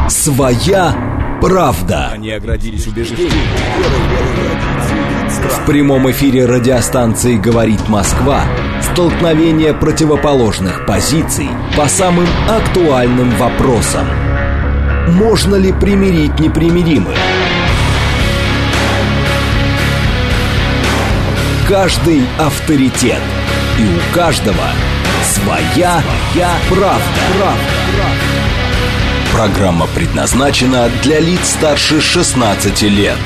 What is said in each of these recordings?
Своя правда. Они оградились убеждением. В прямом эфире радиостанции «Говорит Москва» столкновение противоположных позиций по самым актуальным вопросам. Можно ли примирить непримиримых? Каждый авторитет, и у каждого своя правда. Программа предназначена для лиц старше 16 лет.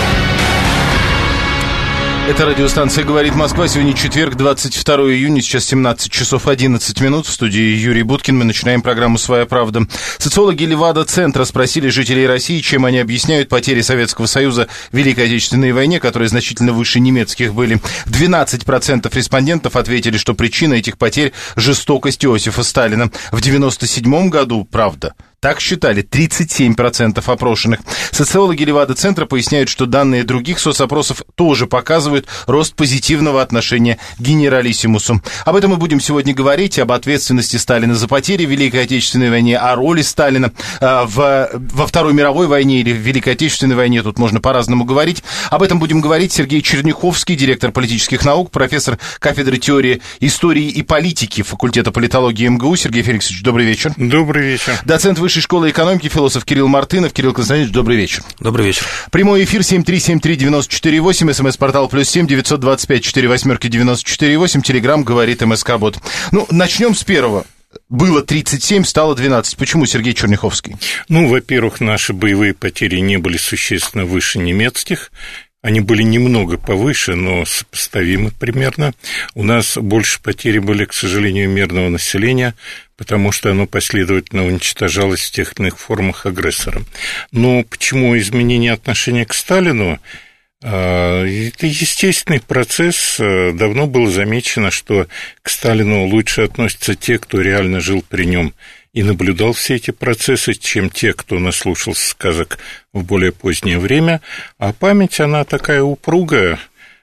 Это радиостанция «Говорит Москва». Сегодня четверг, 22 июня, сейчас 17 часов 11 минут. В студии Юрий Буткин. Мы начинаем программу «Своя правда». Социологи Левада-центра спросили жителей России, чем они объясняют потери Советского Союза в Великой Отечественной войне, которые значительно выше немецких были. 12% респондентов ответили, что причина этих потерь – жестокость Иосифа Сталина. В 1997 году, правда, так считали 37% опрошенных. Социологи Левада-центра поясняют, что данные других соцопросов тоже показывают рост позитивного отношения к генералиссимусу. Об этом мы будем сегодня говорить, об ответственности Сталина за потери в Великой Отечественной войне, о роли Сталина во Второй мировой войне или в Великой Отечественной войне, тут можно по-разному говорить. Об этом будем говорить Сергей Черняховский, директор политических наук, профессор кафедры теории истории и политики факультета политологии МГУ. Сергей Феликсович, добрый вечер. Добрый вечер. Доцент Высшей школы экономики, философ Кирилл Мартынов. Кирилл Константинович, добрый вечер. Добрый вечер. Прямой эфир 7373948, смс-портал +7 925 48 94 телеграмм говорит МСК-бот. Ну, начнем с первого. Было 37, стало 12. Почему, Сергей Черняховский? Ну, во-первых, наши боевые потери не были существенно выше немецких. Они были немного повыше, но сопоставимы примерно. У нас больше потери были, к сожалению, мирного населения, потому что оно последовательно уничтожалось в тех или иных формах агрессором. Но почему изменение отношения к Сталину? Это естественный процесс. Давно было замечено, что к Сталину лучше относятся те, кто реально жил при нем и наблюдал все эти процессы, чем те, кто наслушался сказок в более позднее время. А память, она такая упругая,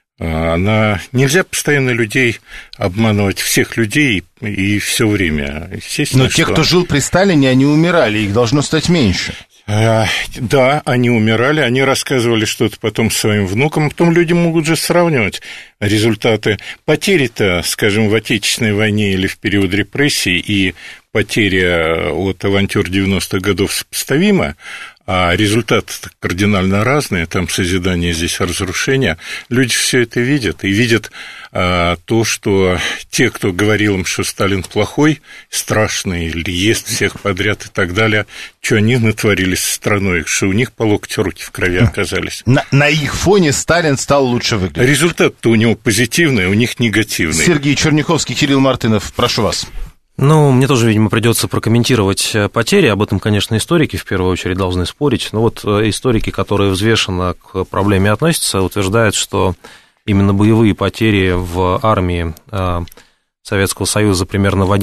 нельзя постоянно людей обманывать, всех людей и все время. Но те, кто жил при Сталине, они умирали, их должно стать меньше. Да, они умирали, они рассказывали что-то потом своим внукам, потом люди могут же сравнивать результаты. Потери-то, скажем, в Отечественной войне или в период репрессий и потеря от авантюр 90-х годов сопоставима, а результаты кардинально разные, там созидание, здесь разрушение. Люди все это видят, и видят то, что те, кто говорил им, что Сталин плохой, страшный, или ест всех подряд и так далее, что они натворили с страной, что у них по локоть руки в крови оказались. На их фоне Сталин стал лучше выглядеть. Результат-то у него позитивный, у них негативный. Сергей Черняховский, Кирилл Мартынов, прошу вас. Ну, мне тоже, видимо, придется прокомментировать потери. Об этом, конечно, историки в первую очередь должны спорить. Но вот историки, которые взвешенно к проблеме относятся, утверждают, что именно боевые потери в армии Советского Союза примерно в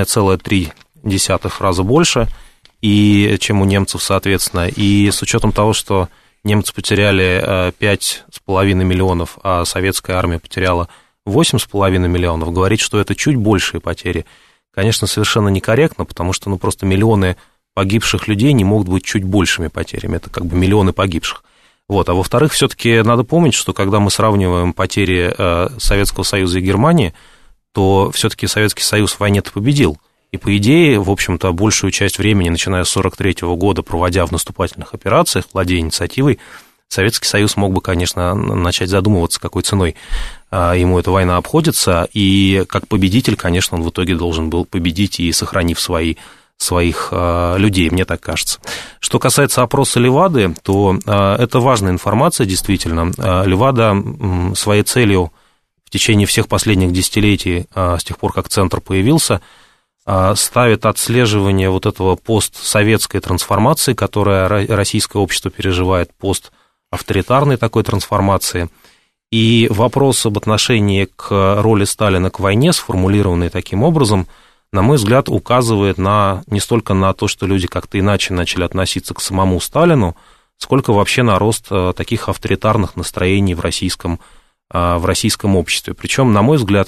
1,3 раза больше, чем у немцев, соответственно. И с учетом того, что немцы потеряли 5,5 миллионов, а советская армия потеряла 8,5 миллионов, говорить, что это чуть большие потери, конечно, совершенно некорректно, потому что, просто миллионы погибших людей не могут быть чуть большими потерями, это как бы миллионы погибших. Вот. А во-вторых, все-таки надо помнить, что когда мы сравниваем потери Советского Союза и Германии, то все-таки Советский Союз в войне-то победил. И, по идее, в общем-то, большую часть времени, начиная с 1943 года, проводя в наступательных операциях, владея инициативой, Советский Союз мог бы, конечно, начать задумываться, какой ценой ему эта война обходится, и как победитель, конечно, он в итоге должен был победить и сохранив своих людей, мне так кажется. Что касается опроса Левады, то это важная информация, действительно. Левада своей целью в течение всех последних десятилетий, с тех пор, как Центр появился, ставит отслеживание вот этого постсоветской трансформации, которая российское общество переживает, авторитарной такой трансформации, и вопрос об отношении к роли Сталина к войне, сформулированный таким образом, на мой взгляд, указывает не столько на то, что люди как-то иначе начали относиться к самому Сталину, сколько вообще на рост таких авторитарных настроений в российском обществе. Причем, на мой взгляд,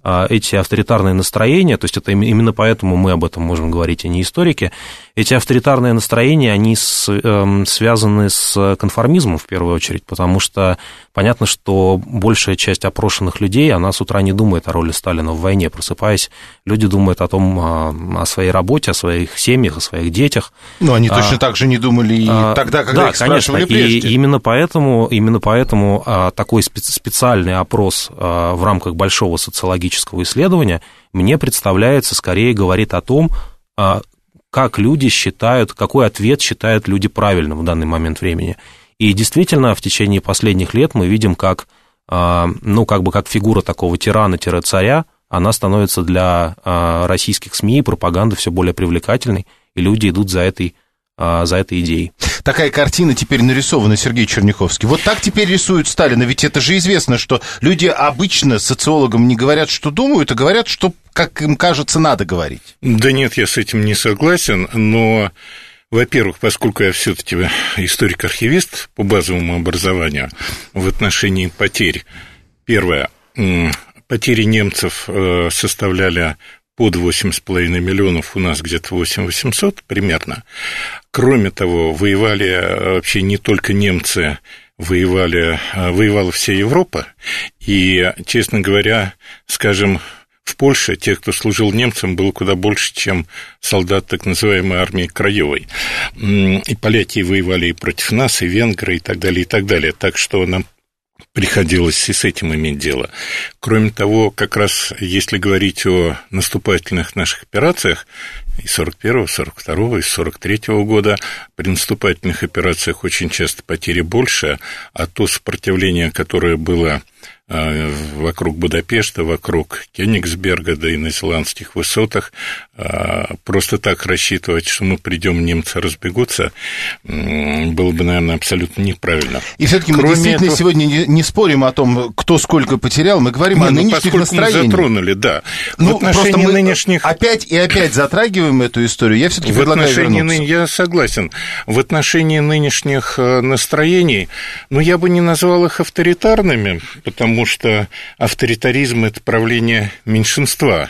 эти авторитарные настроения, то есть это именно поэтому мы об этом можем говорить, а не историки, эти авторитарные настроения, они связаны с конформизмом в первую очередь, потому что понятно, что большая часть опрошенных людей, она с утра не думает о роли Сталина в войне, просыпаясь, люди думают о том, о своей работе, о своих семьях, о своих детях. Но они точно так же не думали и тогда, когда их спрашивали прежде. И именно поэтому такой специальный опрос в рамках большого социологического исследования мне представляется, скорее говорит о том, как люди считают, какой ответ считают люди правильным в данный момент времени. И действительно, в течение последних лет мы видим, как фигура такого тирана-царя, она становится для российских СМИ и пропаганды все более привлекательной, и люди идут за этой идеей. Такая картина теперь нарисована, Сергей Черняховский. Вот так теперь рисуют Сталина, ведь это же известно, что люди обычно социологам не говорят, что думают, а говорят, что, как им кажется, надо говорить. Да нет, я с этим не согласен, но, во-первых, поскольку я все-таки историк-архивист по базовому образованию, в отношении потерь, первое, потери немцев составляли под 8,5 миллионов, у нас где-то 8 800 примерно. Кроме того, воевали вообще не только немцы, воевала вся Европа. И, честно говоря, скажем, в Польше тех, кто служил немцам, было куда больше, чем солдат так называемой армии Краевой. И поляки воевали и против нас, и венгры, и так далее, и так далее. Так что нам приходилось и с этим иметь дело. Кроме того, как раз если говорить о наступательных наших операциях, и 41-го, 42-го, и 43-го года, при наступательных операциях очень часто потери больше, а то сопротивление, которое было вокруг Будапешта, вокруг Кёнигсберга, да и на Зеландских высотах, просто так рассчитывать, что мы придем, немцы разбегутся, было бы, наверное, абсолютно неправильно. И все-таки мы действительно сегодня не спорим о том, кто сколько потерял, мы говорим о нынешних настроениях. Мы затронули, да. В отношении нынешних... Опять и опять затрагиваем эту историю. Я все-таки предлагаю вернуться. Я согласен. В отношении нынешних настроений, я бы не назвал их авторитарными, потому что авторитаризм – это правление меньшинства.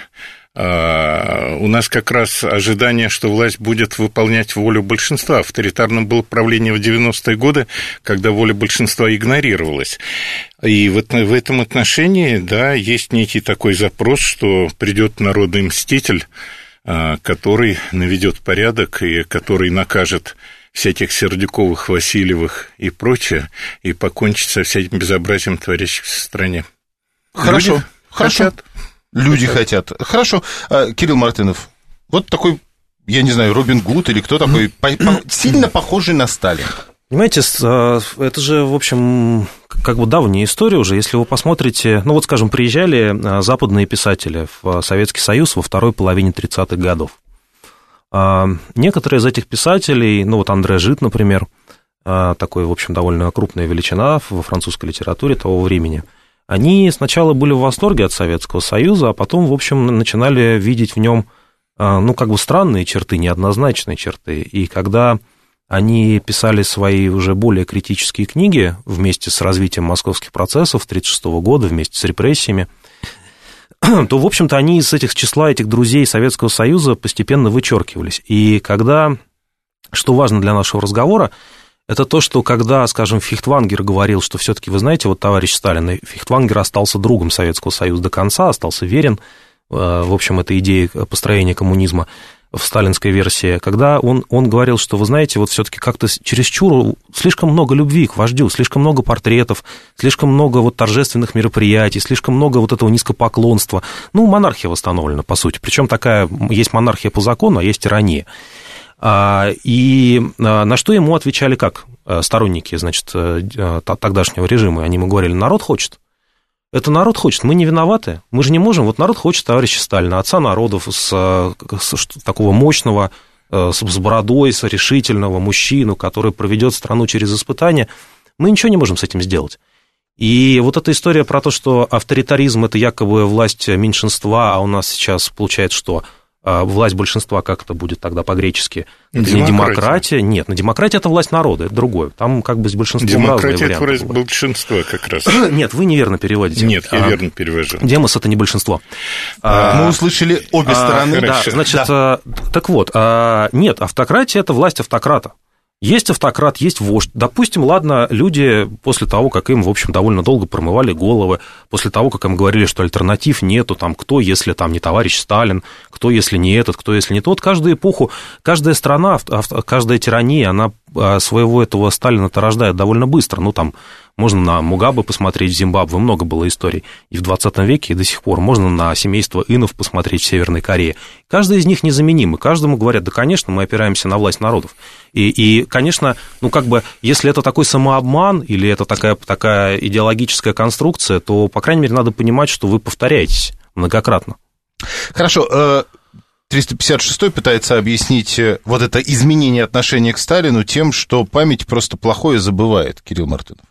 У нас как раз ожидание, что власть будет выполнять волю большинства. Авторитарным было правление в 90-е годы, когда воля большинства игнорировалась. И в этом отношении, да, есть некий такой запрос, что придет народный мститель, который наведет порядок и который накажет всяких Сердюковых, Васильевых и прочее, и покончит со всяким безобразием, творящимся в стране. Хорошо. Люди хотят. Хорошо. Кирилл Мартынов, вот такой, я не знаю, Робин Гуд или кто такой, сильно похожий на Сталина. Понимаете, это же, в общем, как бы давняя история уже. Если вы посмотрите, скажем, приезжали западные писатели в Советский Союз во второй половине 30-х годов. Некоторые из этих писателей, Андре Жид, например, такой, в общем, довольно крупная величина во французской литературе того времени, они сначала были в восторге от Советского Союза, а потом, в общем, начинали видеть в нем, странные черты, неоднозначные черты. И когда они писали свои уже более критические книги вместе с развитием московских процессов 1936 года, вместе с репрессиями, то, в общем-то, они из числа этих друзей Советского Союза постепенно вычеркивались. И когда, что важно для нашего разговора, это то, что когда, скажем, Фихтвангер говорил, что все-таки, вы знаете, товарищ Сталин, Фихтвангер остался другом Советского Союза до конца, остался верен, в общем, этой идее построения коммунизма в сталинской версии, когда он говорил, что, вы знаете, все-таки как-то чересчур слишком много любви к вождю, слишком много портретов, слишком много торжественных мероприятий, слишком много этого низкопоклонства. Монархия восстановлена, по сути. Причем такая, есть монархия по закону, а есть тирания. И на что ему отвечали как сторонники, тогдашнего режима? Они ему говорили, народ хочет. Это народ хочет, мы не виноваты, мы же не можем. Народ хочет товарища Сталина, отца народов, с такого мощного, с бородой, с решительного мужчину, который проведет страну через испытания. Мы ничего не можем с этим сделать. И эта история про то, что авторитаризм – это якобы власть меньшинства, а у нас сейчас получается что? власть большинства, как это будет тогда по-гречески? Это не демократия. Нет, на демократия это власть народа, это другое. Там как бы с большинством разные варианты. Демократия – это власть большинства как раз. Нет, вы неверно переводите. Нет, я верно перевожу. Демос – это не большинство. Мы услышали обе стороны. Да, значит, так вот, нет, автократия – это власть автократа. Есть автократ, есть вождь. Допустим, ладно, люди после того, как им, в общем, довольно долго промывали головы, после того, как им говорили, что альтернатив нету, там, кто, если там не товарищ Сталин, кто, если не этот, кто, если не тот, каждую эпоху, каждая страна, каждая тирания, она своего этого Сталина-то рождает довольно быстро. Ну, там, можно на Мугабе посмотреть в Зимбабве, много было историй и в 20 веке, и до сих пор. Можно на семейство инов посмотреть в Северной Корее. Каждый из них незаменим, и каждому говорят, да, конечно, мы опираемся на власть народов. И конечно, ну, как бы, если это такой самообман или это такая идеологическая конструкция, то, по крайней мере, надо понимать, что вы повторяетесь многократно. Хорошо. 356-й пытается объяснить вот это изменение отношения к Сталину тем, что память просто плохое забывает, Кирилл Мартынов.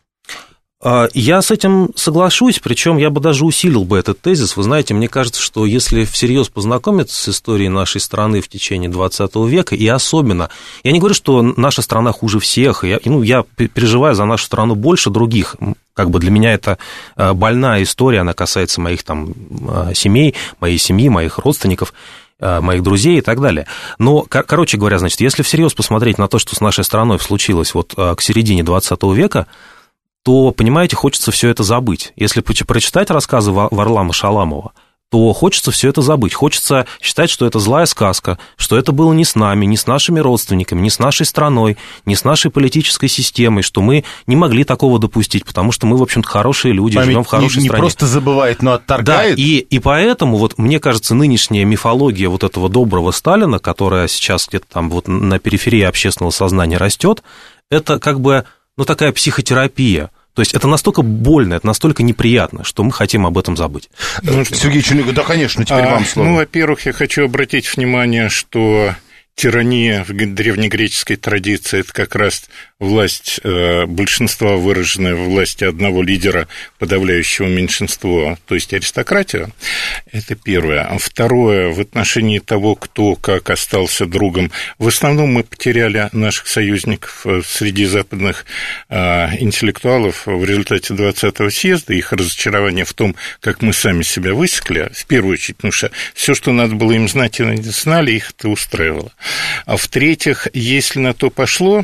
Я с этим соглашусь, причем я бы даже усилил бы этот тезис. Вы знаете, мне кажется, что если всерьез познакомиться с историей нашей страны в течение 20 века, и особенно, я не говорю, что наша страна хуже всех, я переживаю за нашу страну больше других, как бы для меня это больная история, она касается моих там семей, моей семьи, моих родственников, моих друзей и так далее. Но, короче говоря, значит, если всерьез посмотреть на то, что с нашей страной случилось вот к середине 20 века, то, понимаете, хочется все это забыть. Если прочитать рассказы Варлама Шаламова, то хочется все это забыть. Хочется считать, что это злая сказка, что это было не с нами, не с нашими родственниками, не с нашей страной, не с нашей политической системой, что мы не могли такого допустить, потому что мы, в общем-то, хорошие люди, живем в хорошей стране. Не просто забывает, но отторгает. Да, и поэтому, вот, мне кажется, нынешняя мифология вот этого доброго Сталина, которая сейчас где-то там вот на периферии общественного сознания растет, это как бы... Ну, такая психотерапия. То есть это настолько больно, это настолько неприятно, что мы хотим об этом забыть. Сергей Чернигов, да, конечно, теперь вам слово. Ну, во-первых, я хочу обратить внимание, что тирания в древнегреческой традиции – это как раз власть большинства, выраженная в власти одного лидера, подавляющего меньшинство, то есть аристократия. Это первое. А второе, в отношении того, кто как остался другом, в основном мы потеряли наших союзников среди западных интеллектуалов в результате 20-го съезда, их разочарование в том, как мы сами себя высекли, в первую очередь, потому что все, что надо было им знать, и знали, их это устраивало. А в-третьих, если на то пошло,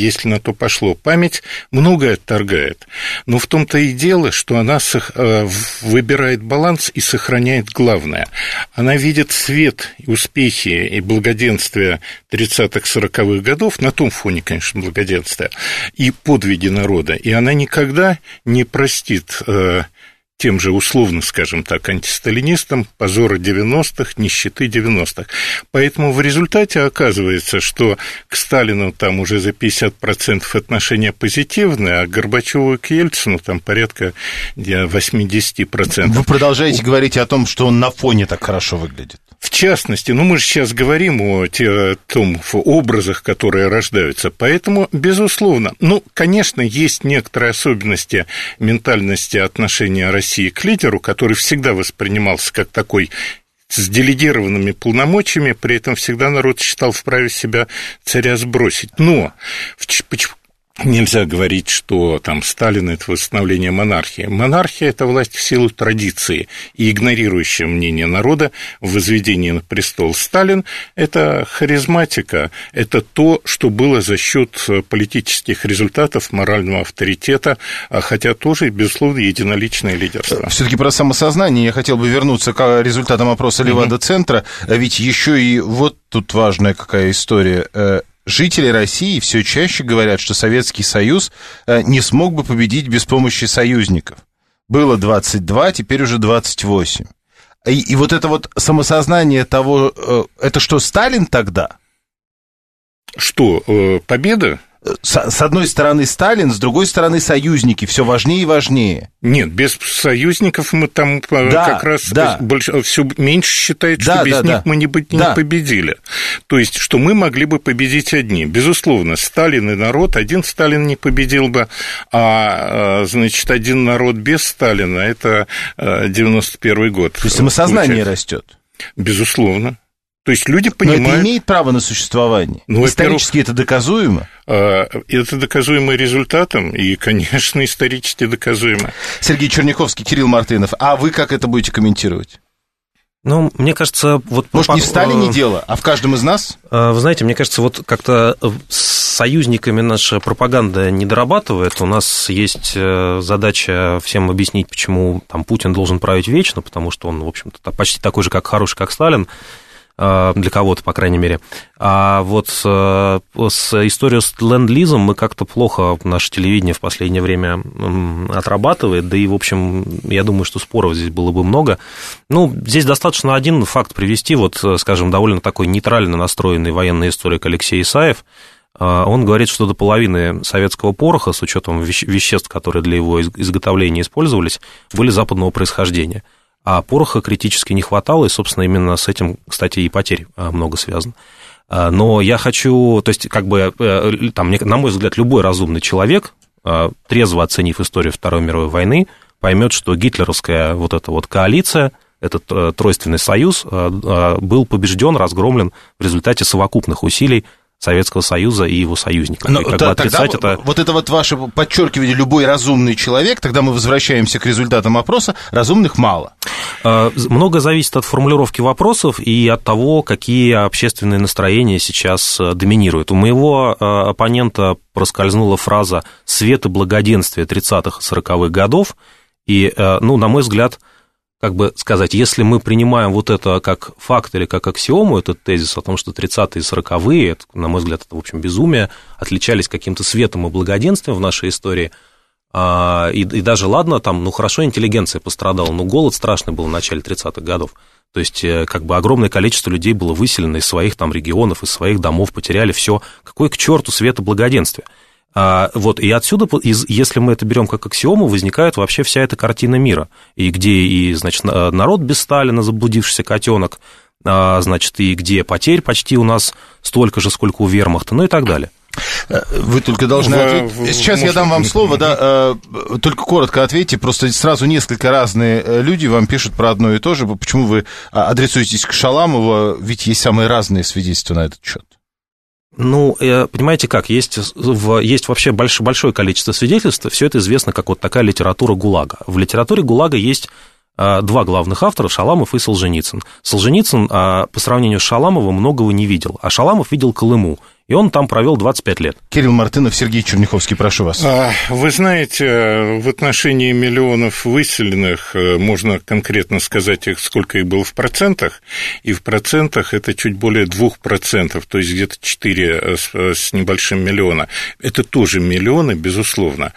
память многое отторгает. Но в том-то и дело, что она выбирает баланс и сохраняет главное. Она видит свет, успехи и благоденствие 30-40-х годов, на том фоне, конечно, благоденствия, и подвиги народа. И она никогда не простит тем же, условно, скажем так, антисталинистам позора 90-х, нищеты 90-х. Поэтому в результате оказывается, что к Сталину там уже за 50% отношения позитивные, а к Горбачеву и к Ельцину там порядка 80%. Вы продолжаете говорить о том, что он на фоне так хорошо выглядит. В частности, мы же сейчас говорим о том образах, которые рождаются, поэтому, безусловно, конечно, есть некоторые особенности ментальности отношения России к лидеру, который всегда воспринимался как такой с делегированными полномочиями, при этом всегда народ считал вправе себя царя сбросить. Но нельзя говорить, что там Сталин – это восстановление монархии. Монархия – это власть в силу традиции и игнорирующая мнение народа в возведении на престол. Сталин – это харизматика, это то, что было за счет политических результатов, морального авторитета, хотя тоже, безусловно, единоличное лидерство. Все-таки про самосознание я хотел бы вернуться к результатам опроса Левада-центра, ведь еще и вот тут важная какая история. Жители России все чаще говорят, что Советский Союз не смог бы победить без помощи союзников. Было 22, теперь уже 28. И вот это вот самосознание того, это что, Сталин тогда? Что, победа? С одной стороны Сталин, с другой стороны союзники, все важнее и важнее. Нет, без союзников мы там как раз все меньше считает, что без них мы не победили. То есть, что мы могли бы победить одни. Безусловно, Сталин и народ, один Сталин не победил бы, а, значит, один народ без Сталина, это 91-й год. То есть самосознание растет. Безусловно. То есть люди понимают... Но это имеет право на существование? Ну, исторически это доказуемо? Это доказуемо результатом, и, конечно, исторически доказуемо. Сергей Черняховский, Кирилл Мартынов. А вы как это будете комментировать? Ну, мне кажется... Может, не в Сталине дело, а в каждом из нас? Вы знаете, мне кажется, вот как-то с союзниками наша пропаганда не дорабатывает. У нас есть задача всем объяснить, почему там Путин должен править вечно, потому что он, в общем-то, почти такой же, как хороший, как Сталин, для кого-то, по крайней мере. А вот с историей с ленд-лизом мы как-то плохо наше телевидение в последнее время отрабатывает, да и, в общем, я думаю, что споров здесь было бы много. Ну, здесь достаточно один факт привести, вот, скажем, довольно такой нейтрально настроенный военный историк Алексей Исаев. Он говорит, что до половины советского пороха, с учетом веществ, которые для его изготовления использовались, были западного происхождения. А пороха критически не хватало, и, собственно, именно с этим, кстати, и потерь много связано. Но я хочу, то есть, как бы, там, на мой взгляд, любой разумный человек, трезво оценив историю Второй мировой войны, поймет, что гитлеровская вот эта вот коалиция, этот тройственный союз, был побежден, разгромлен в результате совокупных усилий Советского Союза и его союзников. Но и как бы отрицать это... Вот это вот ваше подчеркивание, любой разумный человек, тогда мы возвращаемся к результатам опроса, разумных мало. Много зависит от формулировки вопросов и от того, какие общественные настроения сейчас доминируют. У моего оппонента проскользнула фраза «свет и благоденствие 30-х и 40-х годов», и, ну, на мой взгляд, как бы сказать, если мы принимаем вот это как факт или как аксиому, этот тезис о том, что 30-е и 40-е, это, на мой взгляд, это, в общем, безумие, отличались каким-то светом и благоденствием в нашей истории, и даже, ладно, там, ну, хорошо, интеллигенция пострадала, но голод страшный был в начале 30-х годов. То есть, как бы, огромное количество людей было выселено из своих там регионов, из своих домов, потеряли все. Какой к черту свет и благоденствие? Вот, и отсюда, если мы это берем как аксиому, возникает вообще вся эта картина мира, и где, и, значит, народ без Сталина, заблудившийся котенок, значит, и где потерь почти у нас столько же, сколько у вермахта, ну и так далее. Вы только должны ответить. Сейчас я дам вам слово, да, только коротко ответьте, просто сразу несколько разные люди вам пишут про одно и то же. Почему вы адресуетесь к Шаламову, ведь есть самые разные свидетельства на этот счет? Ну, понимаете как, есть вообще большое количество свидетельств, все это известно как вот такая литература ГУЛАГа. В литературе ГУЛАГа есть два главных автора, Шаламов и Солженицын. Солженицын по сравнению с Шаламовым многого не видел, а Шаламов видел Колыму, и он там провел 25 лет. Кирилл Мартынов, Сергей Черняховский, прошу вас. Вы знаете, в отношении миллионов выселенных можно конкретно сказать, сколько их было в процентах, и в процентах это чуть более 2%, то есть где-то 4 с небольшим миллиона. Это тоже миллионы, безусловно,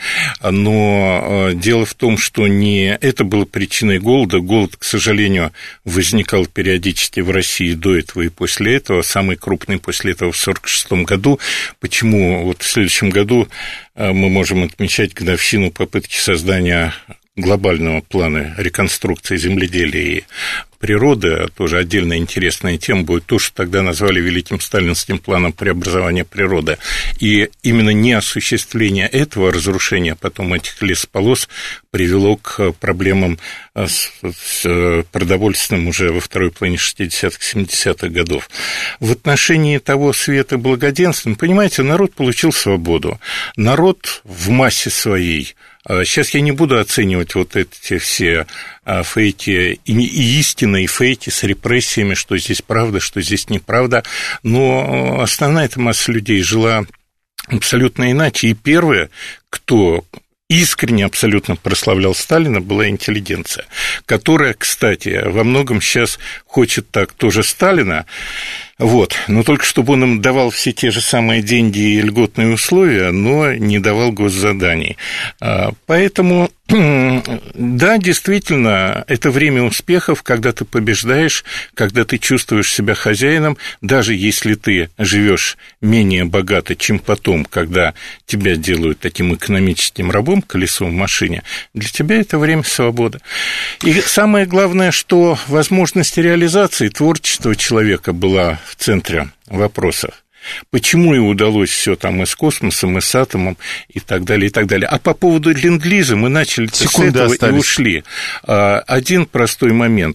но дело в том, что не это было причиной голода. Голод, к сожалению, возникал периодически в России до этого и после этого, самый крупный после этого в 1946 году. Почему вот в следующем году мы можем отмечать годовщину попытки создания глобального плана реконструкции земледелия и природы, тоже отдельная интересная тема будет то, что тогда назвали Великим Сталинским планом преобразования природы. И именно неосуществление этого разрушения потом этих лесополос привело к проблемам с продовольственным уже во второй половине 60-х, 70-х годов. В отношении того света благоденствия, понимаете, народ получил свободу. Народ в массе своей. Сейчас я не буду оценивать вот эти все фейки, и истины, и фейки с репрессиями, что здесь правда, что здесь неправда, но основная эта масса людей жила абсолютно иначе, и первые, кто искренне абсолютно прославлял Сталина, была интеллигенция, которая, кстати, во многом сейчас хочет так тоже Сталина, вот, но только чтобы он им давал все те же самые деньги и льготные условия, но не давал госзаданий. Поэтому, да, действительно, это время успехов, когда ты побеждаешь, когда ты чувствуешь себя хозяином, даже если ты живешь менее богато, чем потом, когда тебя делают таким экономическим рабом, колесом в машине, для тебя это время свободы. И самое главное, что возможность реализации творчества человека была в центре вопросов. Почему ей удалось все там и с космосом, и с атомом, и так далее, и так далее. А по поводу ленд-лиза мы начали с этого и ушли. Один простой момент.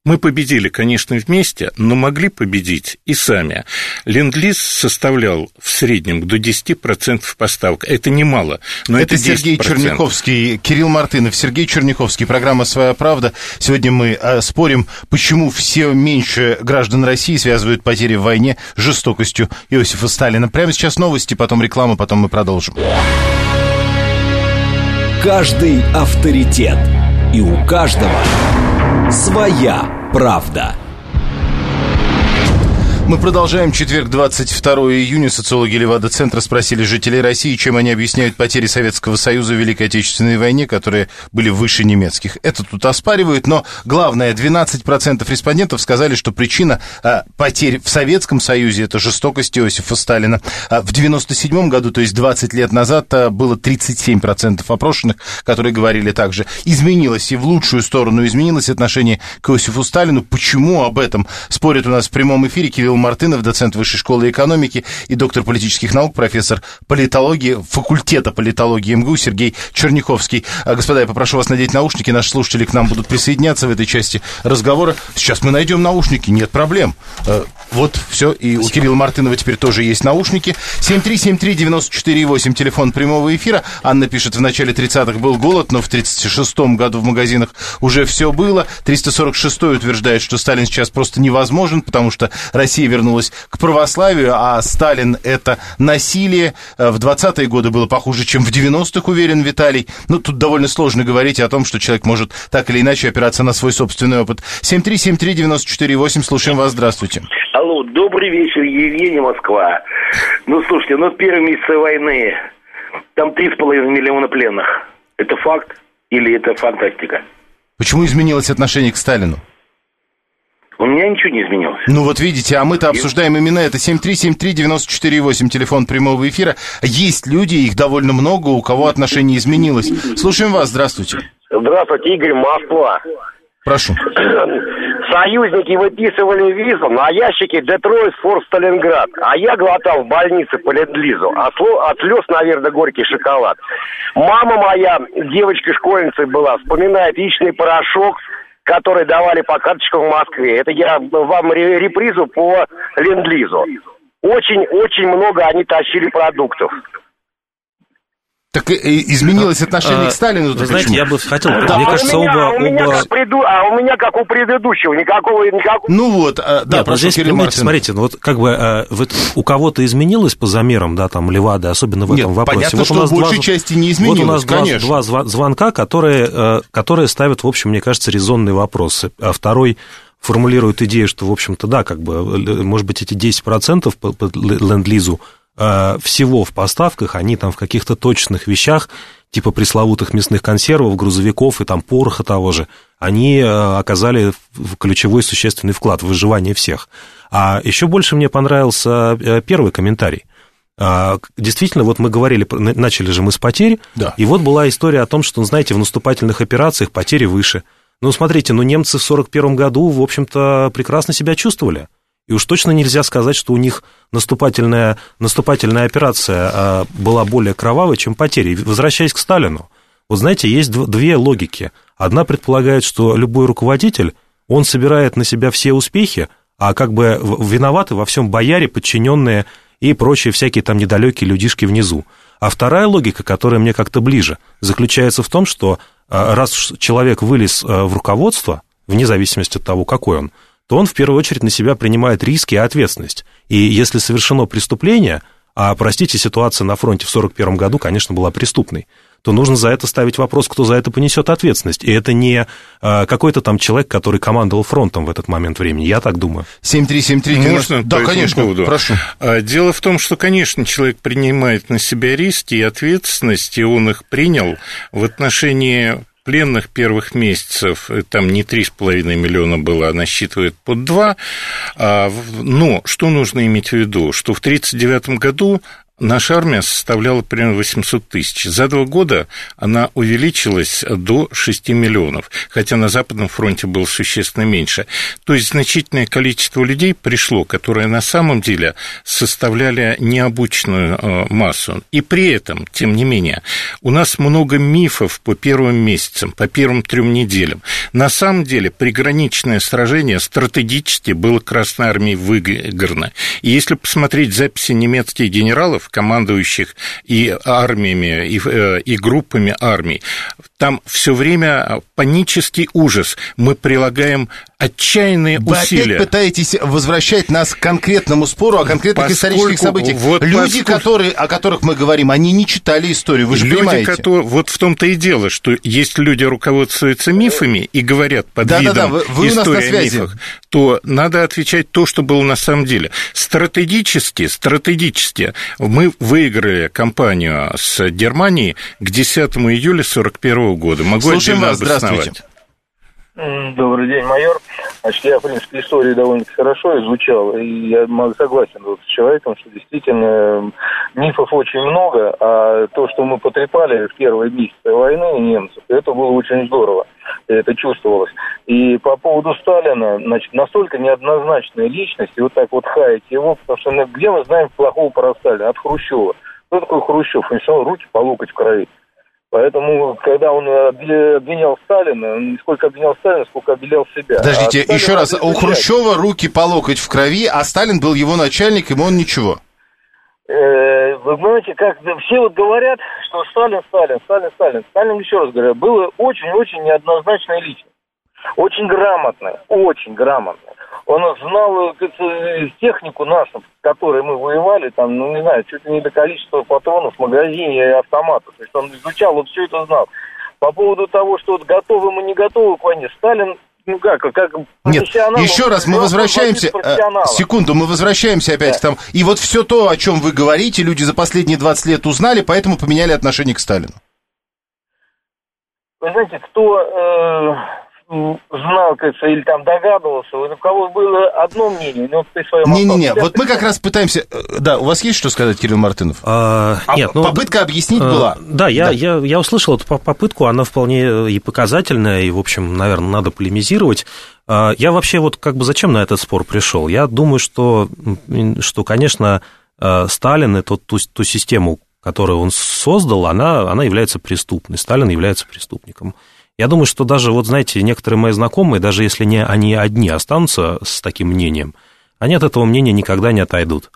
Мы победили, конечно, вместе, но могли победить и сами. Ленд-лиз составлял в среднем до 10% поставок. Это немало, но это 10%. Сергей Черняховский, Кирилл Мартынов, Сергей Черняховский, программа «Своя правда». Сегодня мы спорим, почему все меньше граждан России связывают потери в войне с жестокостью Иосифа Сталина. Прямо сейчас новости, потом реклама, потом мы продолжим. Каждый авторитет. И у каждого своя правда. Мы продолжаем. Четверг, 22 июня. Социологи Левада-центра спросили жителей России, чем они объясняют потери Советского Союза в Великой Отечественной войне, которые были выше немецких. Это тут оспаривают, но главное, 12% респондентов сказали, что причина потерь в Советском Союзе – это жестокость Иосифа Сталина. В 1997 году, то есть 20 лет назад, было 37% опрошенных, которые говорили так же. Изменилось и в лучшую сторону изменилось отношение к Иосифу Сталину. Почему? Об этом спорят у нас в прямом эфире Кирилл Мартынов, доцент Высшей школы экономики и доктор политических наук, профессор политологии, факультета политологии МГУ Сергей Черняховский. Господа, я попрошу вас надеть наушники, наши слушатели к нам будут присоединяться в этой части разговора. Сейчас мы найдем наушники, нет проблем. Вот, все, и у Кирилла Мартынова теперь тоже есть наушники. 7373948, телефон прямого эфира. Анна пишет, в начале 30-х был голод, но в 36-м году в магазинах уже все было. 346-й утверждает, что Сталин сейчас просто невозможен, потому что Россия вернулась к православию, а Сталин — это насилие. В 20-е годы было похуже, чем в 90-х, уверен Виталий. Ну, тут довольно сложно говорить о том, что человек может так или иначе опираться на свой собственный опыт. 7373948, слушаем вас, здравствуйте. Алло, добрый вечер, Евгений, Москва. Ну, слушайте, первые месяцы войны, там 3,5 миллиона пленных. Это факт или это фантастика? Почему изменилось отношение к Сталину? У меня ничего не изменилось. Ну вот видите, а мы-то обсуждаем именно это. 7373948, телефон прямого эфира. Есть люди, их довольно много, у кого отношение изменилось. Слушаем вас, здравствуйте. Здравствуйте, Игорь, Москва. Прошу. Союзники выписывали визу на ящике Детройт, Форт, Сталинград. А я глотал в больнице по ленд-лизу. От слез, наверное, горький шоколад. Мама моя, девочка-школьница была, вспоминает яичный порошок, который давали по карточкам в Москве. Это я вам репризу по ленд-лизу. Очень много они тащили продуктов. Так изменилось отношение к Сталину. Вы знаете, я бы хотел... Да, мне кажется, у меня, как у предыдущего, никакого... Ну вот, да, нет, прошу, здесь, Кирилл Мартынов. смотрите, ну вот как бы вот у кого-то изменилось по замерам, да, там, Левады, особенно в этом вопросе. Понятно, вот что у нас большей части не изменилось, вот у нас конечно. два звонка, которые ставят, в общем, мне кажется, резонные вопросы. А второй формулирует идею, что, в общем-то, да, как бы, может быть, эти 10% по ленд-лизу всего в поставках, они там в каких-то точных вещах, типа пресловутых мясных консервов, грузовиков и там пороха того же, они оказали ключевой существенный вклад в выживание всех. А еще больше мне понравился первый комментарий. Действительно, вот мы говорили, начали же мы с потерь, да. И вот была история о том, что, знаете, в наступательных операциях потери выше. Ну, смотрите, немцы в 1941 году, в общем-то, прекрасно себя чувствовали. И уж точно нельзя сказать, что у них наступательная операция была более кровавой, чем потери. Возвращаясь к Сталину, вот знаете, есть две логики. Одна предполагает, что любой руководитель, он собирает на себя все успехи, а как бы виноваты во всем бояре, подчиненные и прочие всякие там недалекие людишки внизу. А вторая логика, которая мне как-то ближе, заключается в том, что раз человек вылез в руководство, вне зависимости от того, какой он, то он в первую очередь на себя принимает риски и ответственность. И если совершено преступление, а, простите, ситуация на фронте в 1941 году, конечно, была преступной, то нужно за это ставить вопрос, кто за это понесет ответственность. И это не какой-то там человек, который командовал фронтом в этот момент времени, я так думаю. 73739. Можно? Да, конечно, прошу. Дело в том, что, конечно, человек принимает на себя риски и ответственность, и он их принял в отношении пленных первых месяцев, там не 3,5 миллиона было, а насчитывает под 2, но что нужно иметь в виду, что в 1939 году наша армия составляла примерно 800 тысяч. За 2 года она увеличилась до 6 миллионов, хотя на Западном фронте было существенно меньше. То есть значительное количество людей пришло, которые на самом деле составляли необученную массу. И при этом, тем не менее, у нас много мифов по первым месяцам, по первым 3 неделям. На самом деле приграничное сражение стратегически было Красной армией выиграно. И если посмотреть записи немецких генералов, командующих и армиями, и группами армий, там все время панический ужас. Мы прилагаем отчаянные усилия. Вы опять пытаетесь возвращать нас к конкретному спору о конкретных исторических событиях. Люди, о которых мы говорим, они не читали историю, вы же понимаете. Вот в том-то и дело, что если люди руководствуются мифами и говорят под видом вы истории о мифах, то надо отвечать то, что было на самом деле. Стратегически мы выиграли кампанию с Германией к 10 июля 1941 года. Могу отдельно обосновать. Добрый день, майор. Значит, я, в принципе, историю довольно-таки хорошо изучал, и я согласен с человеком, что действительно мифов очень много, а то, что мы потрепали в первые месяцы войны немцев, это было очень здорово, это чувствовалось. И по поводу Сталина, значит, настолько неоднозначная личность, и вот так вот хаять его, потому что где мы знаем плохого про Сталина? От Хрущева. Кто такой Хрущев? Он снял руки по локоть в крови. Поэтому, когда он обвинял Сталина, он не сколько обвинял Сталина, сколько обвинял себя. Подождите, еще раз, у Хрущева руки по локоть в крови, а Сталин был его начальником, и он ничего. Вы знаете, как все вот говорят, что Сталин. Сталин, еще раз говорю, было очень-очень неоднозначная личность. Очень грамотная. Он знал технику нашу, с которой мы воевали, там, ну, не знаю, чуть ли не до количества патронов в магазине и автоматов. То есть он изучал, вот все это знал. По поводу того, что вот готовы мы не готовы к войне, Сталин, ну как Нет, еще раз, мы возвращаемся, секунду, мы возвращаемся опять к тому. И вот все то, о чем вы говорите, люди за последние 20 лет узнали, поэтому поменяли отношение к Сталину. Вы знаете, кто... знал, кажется, или там догадывался, у кого было одно мнение, но при своем... Не-не-не, вот мы как раз пытаемся... Да, у вас есть что сказать, Кирилл Мартынов? Нет, попытка объяснить была. Да, я услышал эту попытку, она вполне и показательная, и, в общем, наверное, надо полемизировать. Я вообще вот как бы зачем на этот спор пришел? Я думаю, что конечно, Сталин, ту систему, которую он создал, она является преступной. Сталин является преступником. Я думаю, что даже, вот знаете, некоторые мои знакомые, даже если они одни останутся с таким мнением, они от этого мнения никогда не отойдут.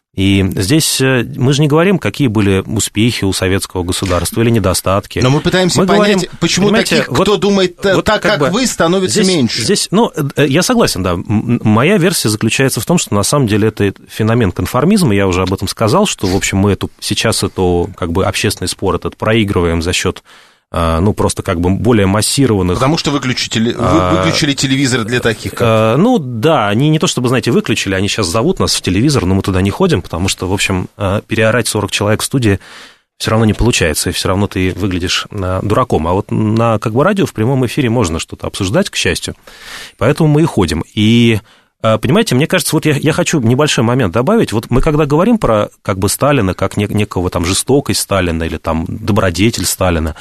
И здесь мы же не говорим, какие были успехи у советского государства или недостатки. Но мы пытаемся понять, почему таких, кто думает так, как вы, становится меньше. Здесь, я согласен, да. Моя версия заключается в том, что на самом деле это феномен конформизма. Я уже об этом сказал, что, в общем, мы сейчас как бы общественный спор этот проигрываем за счет просто как бы более массированных... Потому что выключили телевизор для таких, как... да, они не то чтобы, знаете, выключили, они сейчас зовут нас в телевизор, но мы туда не ходим, потому что, в общем, переорать 40 человек в студии все равно не получается, и все равно ты выглядишь дураком. А вот на как бы радио в прямом эфире можно что-то обсуждать, к счастью, поэтому мы и ходим. И... Понимаете, мне кажется, вот я хочу небольшой момент добавить. Вот мы когда говорим про как бы Сталина, как некого там жестокость Сталина или там добродетель Сталина,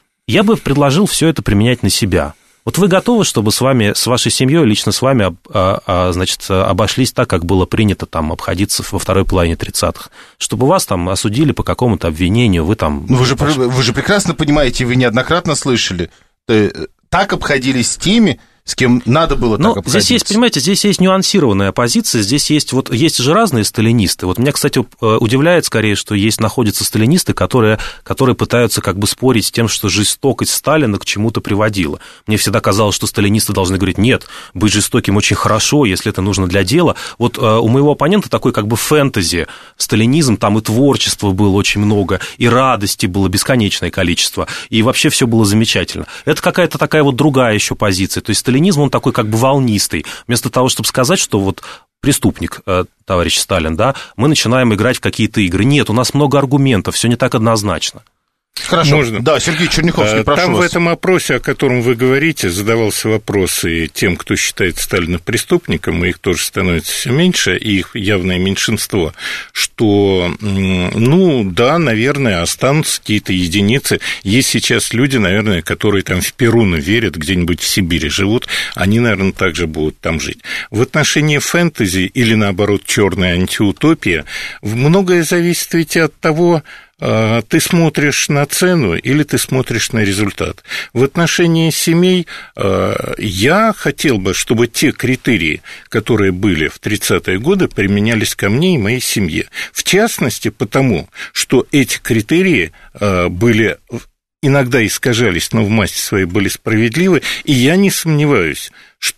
я бы предложил все это применять на себя. Вот вы готовы, чтобы с вашей семьей, лично с вами, значит, обошлись так, как было принято там обходиться во второй половине 30-х? Чтобы вас там осудили по какому-то обвинению, вы там... Вы же прекрасно понимаете, вы неоднократно слышали, так обходились с теми, с кем надо было так обходиться. Здесь есть, понимаете, здесь есть нюансированная позиция, здесь есть же разные сталинисты. Вот меня, кстати, удивляет скорее, что находятся сталинисты, которые пытаются как бы спорить с тем, что жестокость Сталина к чему-то приводила. Мне всегда казалось, что сталинисты должны говорить: нет, быть жестоким очень хорошо, если это нужно для дела. Вот у моего оппонента такой как бы фэнтези, сталинизм, там и творчества было очень много, и радости было бесконечное количество, и вообще все было замечательно. Это какая-то такая вот другая еще позиция, то есть сталинизм, он такой как бы волнистый. Вместо того, чтобы сказать, что вот преступник, товарищ Сталин, да, мы начинаем играть в какие-то игры. Нет, у нас много аргументов, все не так однозначно. Хорошо. Можно? Да, Сергей Черняховский, прошу Там вас. в этом опросе, о котором вы говорите, задавался вопрос и тем, кто считает Сталина преступником, и их тоже становится все меньше, и их явное меньшинство, что, да, наверное, останутся какие-то единицы. Есть сейчас люди, наверное, которые там в Перуна верят, где-нибудь в Сибири живут, они, наверное, также будут там жить. В отношении фэнтези или, наоборот, черная антиутопия, многое зависит ведь от того, ты смотришь на цену или ты смотришь на результат. В отношении семей я хотел бы, чтобы те критерии, которые были в 30-е годы, применялись ко мне и моей семье. В частности, потому, что эти критерии были... иногда искажались, но в массе своей были справедливы, и я не сомневаюсь,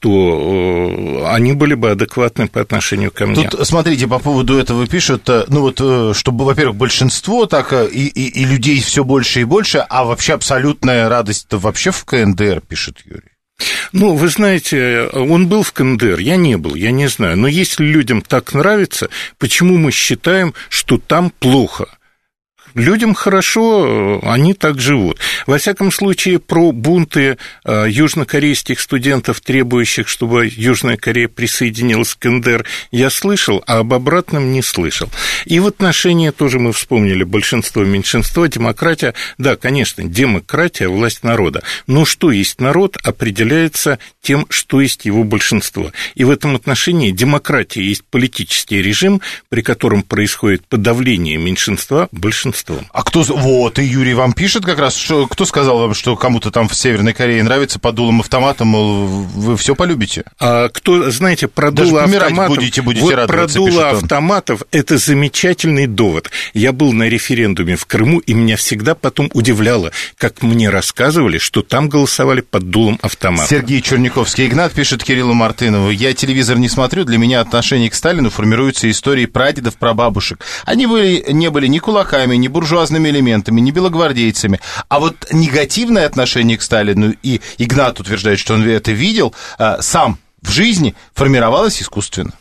что они были бы адекватны по отношению ко мне. Тут, смотрите, по поводу этого пишут, чтобы, во-первых, большинство, так и людей все больше и больше, а вообще абсолютная радость-то вообще в КНДР, пишет Юрий. Вы знаете, он был в КНДР, я не был, я не знаю, но если людям так нравится, почему мы считаем, что там плохо? Людям хорошо, они так живут. Во всяком случае, про бунты южнокорейских студентов, требующих, чтобы Южная Корея присоединилась к КНДР, я слышал, а об обратном не слышал. И в отношении тоже мы вспомнили большинство, меньшинство, демократия. Да, конечно, демократия, власть народа. Но что есть народ, определяется тем, что есть его большинство. И в этом отношении демократия есть политический режим, при котором происходит подавление меньшинства большинством. А кто... Вот, и Юрий вам пишет как раз, что кто сказал вам, что кому-то там в Северной Корее нравится под дулом автомата, мол, вы все полюбите? А кто, знаете, про дуло автоматов... будете про дуло автоматов – это замечательный довод. Я был на референдуме в Крыму, и меня всегда потом удивляло, как мне рассказывали, что там голосовали под дулом автомата. Сергей Черняховский. Игнат пишет Кириллу Мартынову: я телевизор не смотрю, для меня отношение к Сталину формируется историей прадедов, прабабушек. Они не были ни кулаками, ни буржуазными элементами, ни белогвардейцами. А вот негативное отношение к Сталину, и Игнат утверждает, что он это видел, сам в жизни формировалось искусственно.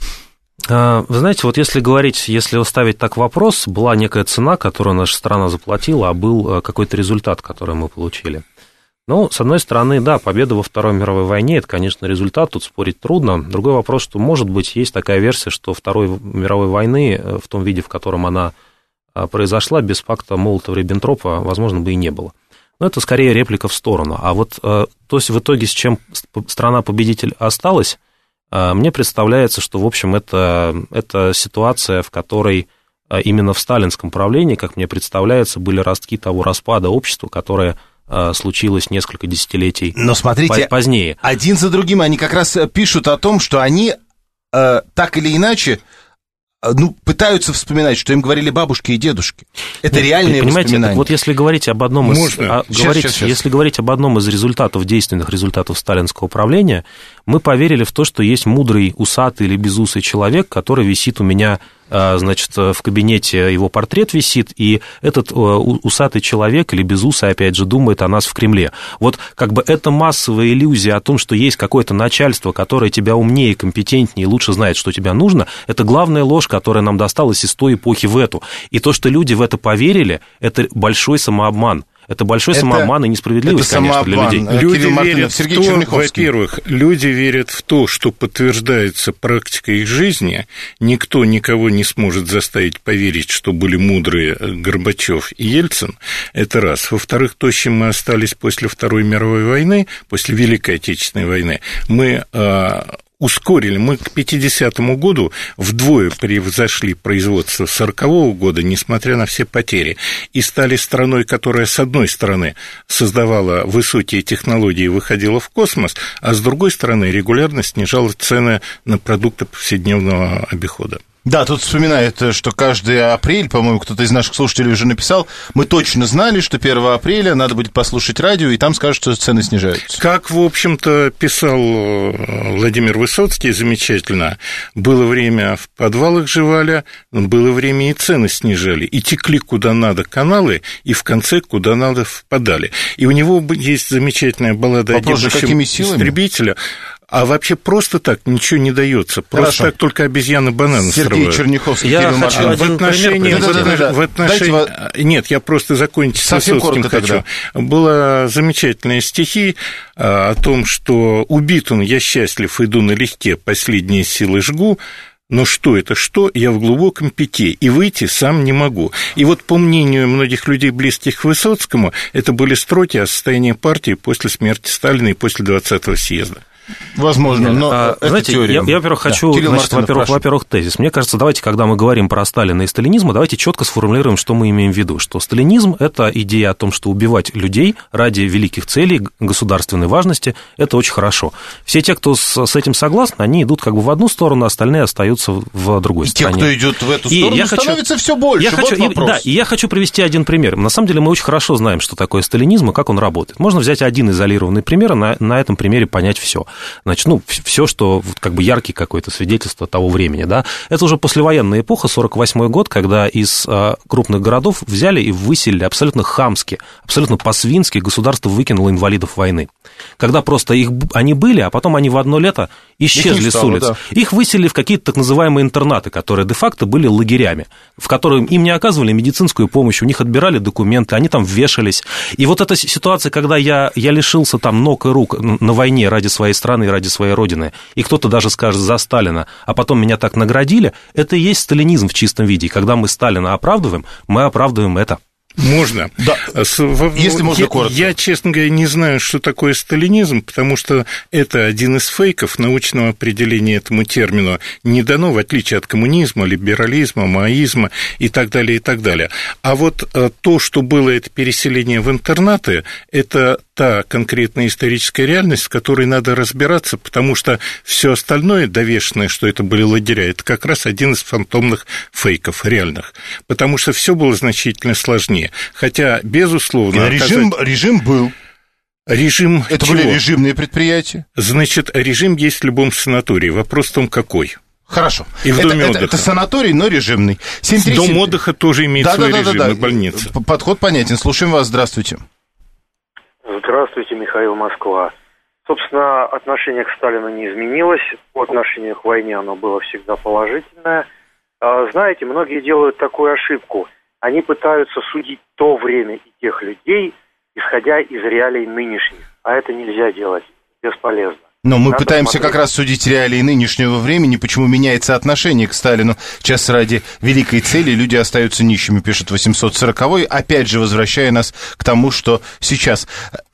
Вы знаете, вот если ставить так вопрос, была некая цена, которую наша страна заплатила, а был какой-то результат, который мы получили. С одной стороны, да, победа во Второй мировой войне – это, конечно, результат, тут спорить трудно. Другой вопрос, что, может быть, есть такая версия, что Второй мировой войны в том виде, в котором она произошла, без пакта Молотова-Риббентропа, возможно, бы и не было. Но это скорее реплика в сторону. А вот то есть в итоге, с чем страна-победитель осталась, мне представляется, что, в общем, это ситуация, в которой именно в сталинском правлении, как мне представляется, были ростки того распада общества, которое случилось несколько десятилетий позднее. Но смотрите, один за другим они как раз пишут о том, что они так или иначе пытаются вспоминать, что им говорили бабушки и дедушки. Это реальные воспоминания. Вот если говорить об одном если говорить об одном из действенных результатов сталинского правления, мы поверили в то, что есть мудрый, усатый или безусый человек, который висит у меня, в кабинете, его портрет висит, и этот усатый человек или безусый, опять же, думает о нас в Кремле. Вот как бы это массовая иллюзия о том, что есть какое-то начальство, которое тебя умнее, компетентнее и лучше знает, что тебе нужно, это главная ложь, которая нам досталась из той эпохи в эту. И то, что люди в это поверили, это большой самообман. Это большой самообман и несправедливость, конечно, для людей. Люди верят в то, во-первых, люди верят в то, что подтверждается практикой их жизни. Никто никого не сможет заставить поверить, что были мудрые Горбачев и Ельцин. Это раз. Во-вторых, то, с чем мы остались после Второй мировой войны, после Великой Отечественной войны, мы ускорили. Мы к 50-му году вдвое превзошли производство 40-го года, несмотря на все потери, и стали страной, которая, с одной стороны, создавала высокие технологии и выходила в космос, а с другой стороны, регулярно снижала цены на продукты повседневного обихода. Да, тут вспоминает, что каждый апрель, по-моему, кто-то из наших слушателей уже написал, мы точно знали, что 1 апреля надо будет послушать радио, и там скажут, что цены снижаются. Как, в общем-то, писал Владимир Высоцкий замечательно, было время в подвалах жевали, было время и цены снижали, и текли куда надо каналы, и в конце куда надо впадали. И у него есть замечательная баллада о будущем истребителя. А вообще просто так ничего не дается. Просто Хорошо. так только обезьяны бананы Сергей срывают. Черняховский, Я Кирилл хочу Маржанов. один В отношении... Нет, я просто закончить с Совсем Высоцким коротко хочу. тогда. Было замечательные стихи о том, что убит он, я счастлив, иду налегке, последние силы жгу, но что это, что? Я в глубоком пике, и выйти сам не могу. И вот по мнению многих людей, близких к Высоцкому, это были строки о состоянии партии после смерти Сталина и после 20-го съезда. Возможно, но это знаете, теория. я, во-первых, хочу, Кирилл значит, Мартынов, во-первых, тезис. Мне кажется, давайте, когда мы говорим про Сталина и сталинизм, давайте четко сформулируем, что мы имеем в виду. Что сталинизм – это идея о том, что убивать людей ради великих целей, государственной важности – это очень хорошо. Все те, кто с этим согласны, они идут как бы в одну сторону, остальные остаются в другой стороне. Те, кто идет в эту сторону, становится все больше. И я хочу привести один пример. На самом деле мы очень хорошо знаем, что такое сталинизм и как он работает. Можно взять один изолированный пример и на этом примере понять все. Значит, все, что как бы яркий какое-то свидетельство того времени, да, это уже послевоенная эпоха, 48-й год, когда из крупных городов взяли и выселили абсолютно хамски, абсолютно по-свински государство выкинуло инвалидов войны. Когда просто они были, а потом они в одно лето исчезли с улиц. Да. Их выселили в какие-то так называемые интернаты, которые де-факто были лагерями, в которых им не оказывали медицинскую помощь, у них отбирали документы, они там вешались. И вот эта ситуация, когда я лишился там ног и рук на войне ради своей страны, ради своей родины, и кто-то даже скажет за Сталина, а потом меня так наградили, это и есть сталинизм в чистом виде. И когда мы Сталина оправдываем, мы оправдываем это. Можно? Да. Если можно коротко. Я, честно говоря, не знаю, что такое сталинизм, потому что это один из фейков, научного определения этому термину не дано, в отличие от коммунизма, либерализма, маоизма и так далее, и так далее. А вот то, что было это переселение в интернаты, это та конкретная историческая реальность, в которой надо разбираться, потому что все остальное довешенное, что это были лагеря, это как раз один из фантомных фейков реальных, потому что все было значительно сложнее. Хотя, безусловно... Режим был. Режим это чего? Были режимные предприятия. Значит, режим есть в любом санатории. Вопрос в том, какой. Хорошо. И в доме отдыха. Это санаторий, но режимный. Дом отдыха тоже имеет свой режим, и больница. Подход понятен. Слушаем вас. Здравствуйте. Здравствуйте, Михаил, Москва. Собственно, отношение к Сталину не изменилось. По отношению к войне оно было всегда положительное. Знаете, многие делают такую ошибку. Они пытаются судить то время и тех людей, исходя из реалий нынешних. А это нельзя делать. Бесполезно. Но мы пытаемся как раз судить реалии нынешнего времени, почему меняется отношение к Сталину. Сейчас ради великой цели люди остаются нищими, пишет 840-й, опять же возвращая нас к тому, что сейчас.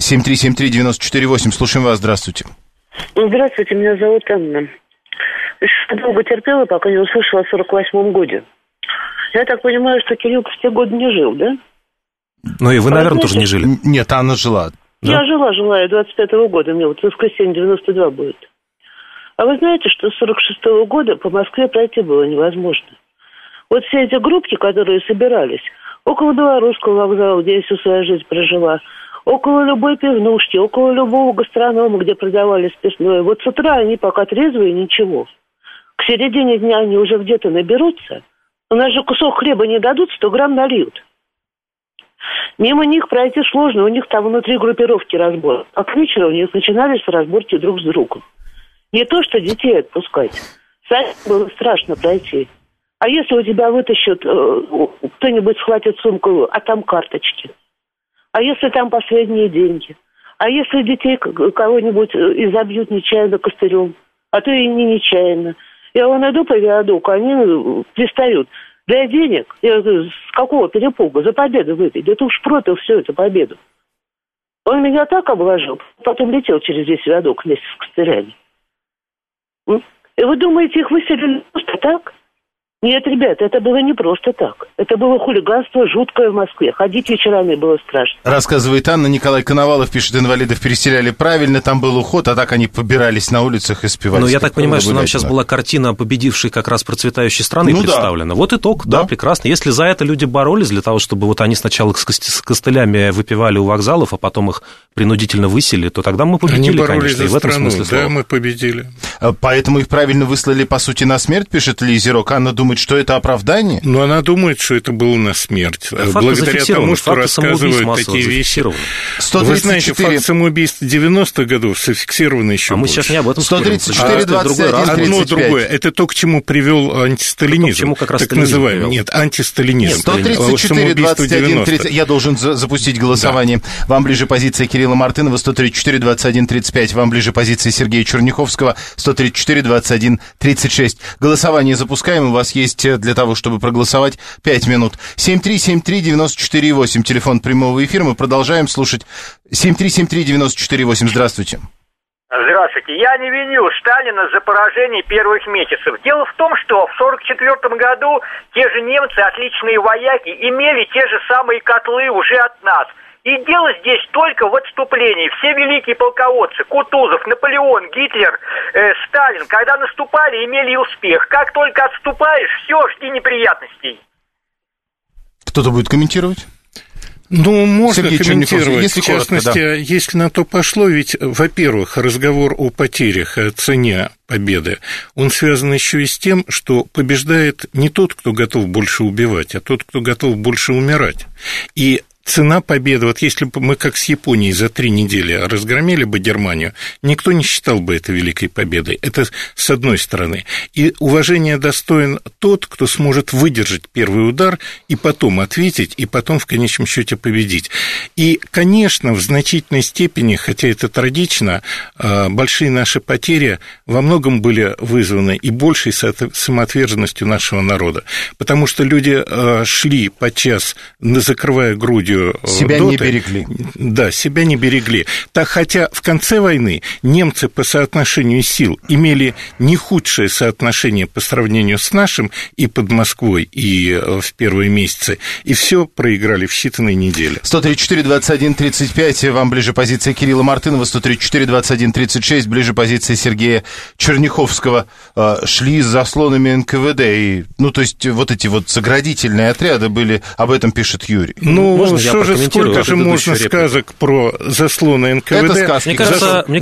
7373948, слушаем вас, здравствуйте. Здравствуйте, меня зовут Анна. Я долго терпела, пока не услышала о 48-м годе. Я так понимаю, что Кирилл в те годы не жил, да? Ну и вы, наверное, тоже не жили. Нет, Анна жила. Я жила, 25-го года, мне вот в воскресенье 92 будет. А вы знаете, что с 46-го года по Москве пройти было невозможно. Вот все эти группки, которые собирались, около Белорусского вокзала, где я всю свою жизнь прожила, около любой пивнушки, около любого гастронома, где продавали спиртное, вот с утра они пока трезвые, ничего. К середине дня они уже где-то наберутся, у нас же кусок хлеба не дадут, 100 грамм нальют. Мимо них пройти сложно, у них там внутри группировки разбор. А к вечеру у них начинались разборки друг с другом. Не то, что детей отпускать. Сами было страшно пройти. А если у тебя вытащат, кто-нибудь схватит сумку, а там карточки? А если там последние деньги? А если детей кого-нибудь изобьют нечаянно костырем? А то и не нечаянно. Я вон иду по виадуку, они пристают. Дай денег. Я говорю, с какого перепуга? За победу выпить. Да ты уж пропил все это победу. Он меня так обложил, потом летел через весь виадук вместе с костырями. И вы думаете, их выселили просто так? Нет, ребята, это было не просто так. Это было хулиганство жуткое в Москве. Ходить вечерами было страшно. Рассказывает Анна. Николай Коновалов пишет, инвалидов переселяли правильно, там был уход, а так они побирались на улицах и спивались. Ну, я так понимаю, что нам сейчас была картина победившей как раз процветающей страны представлена. Да. Вот итог, да, прекрасно. Если за это люди боролись, для того, чтобы вот они сначала с костылями выпивали у вокзалов, а потом их принудительно выселили, то тогда мы победили, конечно, и в этом смысле слова. Да, мы победили. Поэтому их правильно выслали, по сути, на смерть, пишет Лизерок. Анна думает, думает, что это оправдание? Но она думает, что это было на смерть. Благодаря тому, что рассказывают такие вещи. Вы знаете, факт самоубийств 90-х годов зафиксирован еще больше. Мы сейчас не об этом спорим. 134, 21, 35. Одно другое. Это то, к чему привел антисталинизм. Так называемый. Нет, антисталинизм. 134, 21, 30. Я должен запустить голосование. Да. Вам ближе позиция Кирилла Мартынова, 134, 21, 35. Вам ближе позиция Сергея Черняховского, 134, 21, 36. Голосование запускаем. У вас есть для того, чтобы проголосовать, 5 минут. 7373948, телефон прямого эфира. Мы продолжаем слушать. 7373948. Здравствуйте. Здравствуйте. Я не виню Сталина за поражение первых месяцев. Дело в том, что в 1944 году те же немцы, отличные вояки, имели те же самые котлы уже от нас. И дело здесь только в отступлении. Все великие полководцы, Кутузов, Наполеон, Гитлер, Сталин, когда наступали, имели успех. Как только отступаешь, все, жди неприятностей. Кто-то будет комментировать? Ну, можно Сергей комментировать. Если в частности, коротко, да. Если на то пошло, ведь, во-первых, разговор о потерях, о цене победы, он связан еще и с тем, что побеждает не тот, кто готов больше убивать, а тот, кто готов больше умирать. И цена победы, вот если бы мы, как с Японией, за 3 недели разгромили бы Германию, никто не считал бы это великой победой. Это с одной стороны. И уважение достоин тот, кто сможет выдержать первый удар и потом ответить, и потом в конечном счете победить. И, конечно, в значительной степени, хотя это трагично, большие наши потери во многом были вызваны и большей самоотверженностью нашего народа. Потому что люди шли подчас, закрывая грудью себя не берегли. Да, себя не берегли. Так, хотя в конце войны немцы по соотношению сил имели не худшее соотношение по сравнению с нашим и под Москвой, и в первые месяцы, и все проиграли в считанные недели. 134, 21, 35, вам ближе позиция Кирилла Мартынова, 134, 21, 36, ближе позиция Сергея Черняховского. Шли с заслонами НКВД, и, ну, то есть вот эти вот заградительные отряды были, об этом пишет Юрий. Ну, что же, сколько же можно сказок про заслоны НКВД? Это сказки. Мне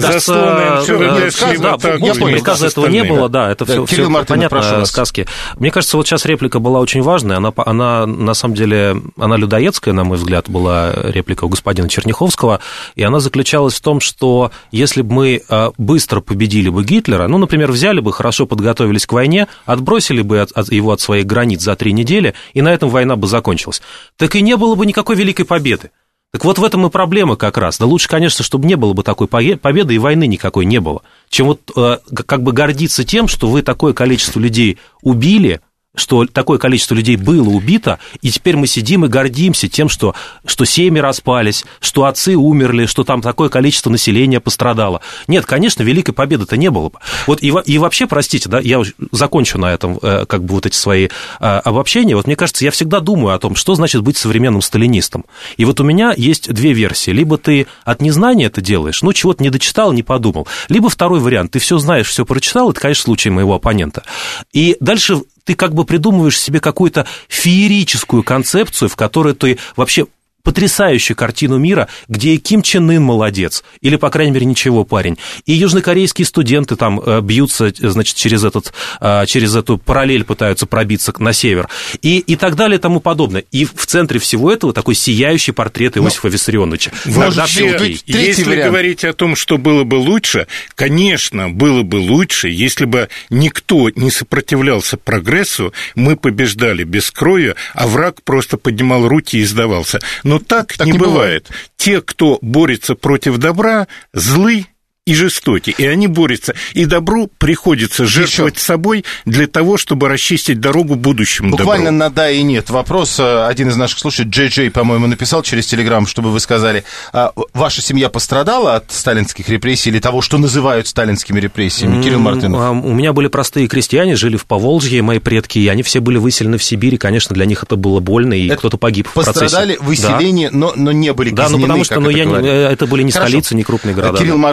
кажется, этого не было, да, это все понятно, сказки. Мне кажется, вот сейчас реплика была очень важная, она на самом деле, она людоедская, на мой взгляд, была реплика у господина Черняховского, и она заключалась в том, что если бы мы быстро победили бы Гитлера, ну, например, взяли бы, хорошо подготовились к войне, отбросили бы его от своих границ за 3 недели, и на этом война бы закончилась, так и не было бы никакой великой победы. Так вот в этом и проблема как раз. Да лучше, конечно, чтобы не было бы такой победы и войны никакой не было, чем вот как бы гордиться тем, что вы такое количество людей убили, что такое количество людей было убито, и теперь мы сидим и гордимся тем, что семьи распались, что отцы умерли, что там такое количество населения пострадало. Нет, конечно, великой победы-то не было бы. Вот и вообще, простите, да, я закончу на этом как бы вот эти свои обобщения. Вот мне кажется, я всегда думаю о том, что значит быть современным сталинистом. И вот у меня есть 2 версии. Либо ты от незнания это делаешь, ну, чего-то не дочитал, не подумал. Либо второй вариант, ты все знаешь, все прочитал, это, конечно, случай моего оппонента. И дальше ты как бы придумываешь себе какую-то феерическую концепцию, в которой ты вообще потрясающую картину мира, где и Ким Чен Ын молодец, или, по крайней мере, ничего парень, и южнокорейские студенты там бьются, значит, через эту параллель пытаются пробиться на север, и так далее, и тому подобное. И в центре всего этого такой сияющий портрет Иосифа Виссарионовича. Вообще, если говорить о том, что было бы лучше, конечно, было бы лучше, если бы никто не сопротивлялся прогрессу, мы побеждали без крови, а враг просто поднимал руки и сдавался. Но так не бывает. Те, кто борется против добра, злы и жестоки, и они борются. И добру приходится жертвовать собой для того, чтобы расчистить дорогу будущему добру. Буквально на «да» и «нет» вопрос. Один из наших слушателей, Джей, по-моему, написал через Телеграм, чтобы вы сказали, ваша семья пострадала от сталинских репрессий или того, что называют сталинскими репрессиями? Кирилл Мартынов. У меня были простые крестьяне, жили в Поволжье, мои предки, и они все были выселены в Сибирь, и, конечно, для них это было больно, и кто-то погиб в процессе. Пострадали выселение, да. но не были казнены, да, потому что это были не столицы, не крупные города. Кирилл Мартынов,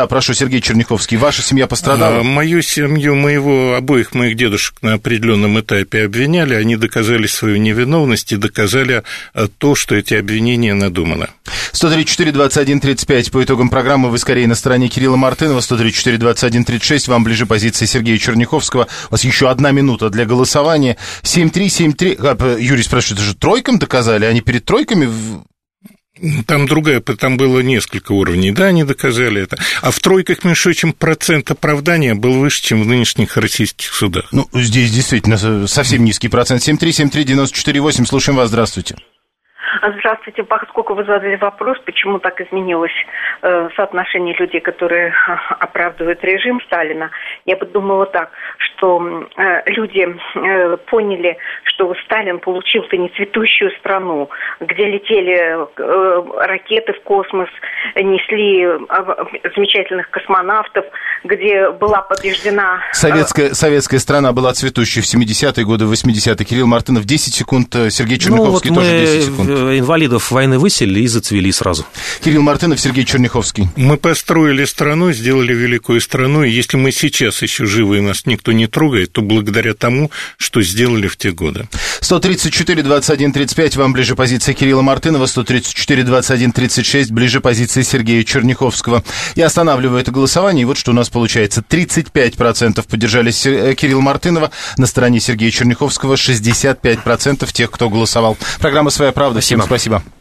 Да, прошу, Сергей Черняховский. Ваша семья пострадала? Мою семью, обоих моих дедушек на определенном этапе обвиняли, они доказали свою невиновность и доказали то, что эти обвинения надуманы. 134-21-35. По итогам программы вы скорее на стороне Кирилла Мартынова. 134-21-36. Вам ближе позиция Сергея Черняховского. У вас еще 1 минута для голосования. 7-3. Юрий спрашивает, это же тройкам доказали? Они перед тройками... Там там было несколько уровней, да, они доказали это. А в тройках, между прочим, процент оправдания был выше, чем в нынешних российских судах. Ну, здесь действительно совсем низкий процент. 7373948, слушаем вас, здравствуйте. Здравствуйте. Поскольку вы задали вопрос, почему так изменилось соотношение людей, которые оправдывают режим Сталина, я подумала так, что люди поняли, что Сталин получил-то не цветущую страну, где летели ракеты в космос, несли замечательных космонавтов, где была побеждена... Советская страна была цветущей в 70-е годы, в 80-е. Кирилл Мартынов, 10 секунд, Сергей Черняховский тоже 10 секунд. Инвалидов войны выселили и зацвели сразу. Кирилл Мартынов, Сергей Черняховский. Мы построили страну, сделали великую страну, и если мы сейчас еще живы, и нас никто не трогает, то благодаря тому, что сделали в те годы. 134-21-35, вам ближе позиция Кирилла Мартынова, 134-21-36, ближе позиция Сергея Черняховского. Я останавливаю это голосование, и вот что у нас получается. 35% поддержали Кирилла Мартынова, на стороне Сергея Черняховского 65% тех, кто голосовал. Программа «Своя правда». Всем спасибо.